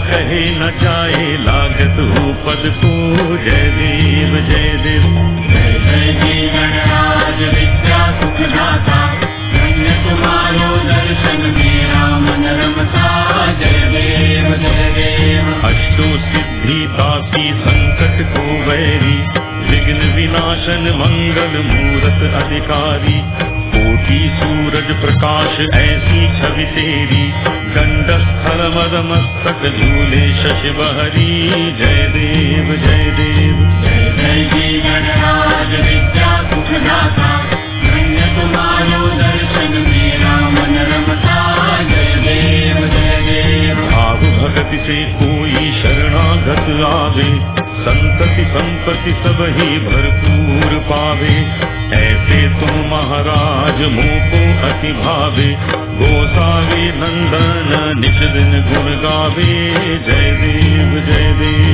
कहे न जाए लागत हो पद को। जय देव जय देव। जय जय जी गणराज विद्या सुखदाता, धन्य तुम्हारो दर्शन मेरा मन रमता। जय देव जय देव। अष्टो सिद्धि ताकी संकट को वैरी, विघ्न विनाशन मंगल मूरत अधिकारी। कोटि सूरज प्रकाश ऐसी छवि तेरी, गंड स्थल मद मस्तक झूले शशि बहरी। जय देव जय देव। जय जय जी गणराज विद्या सुखदाता, धन्य तुम्हारो दर्शन मेरा मन रमता। जय देव जय देव। भाव भगति से कोई शरणागत आवे, संतति संपत्ति सब ही भरपूर पावे। ऐसे तुम महाराज मोको अति भावे, गोसावी नंदन निज दिन गुण गावे। जय देव जय देव।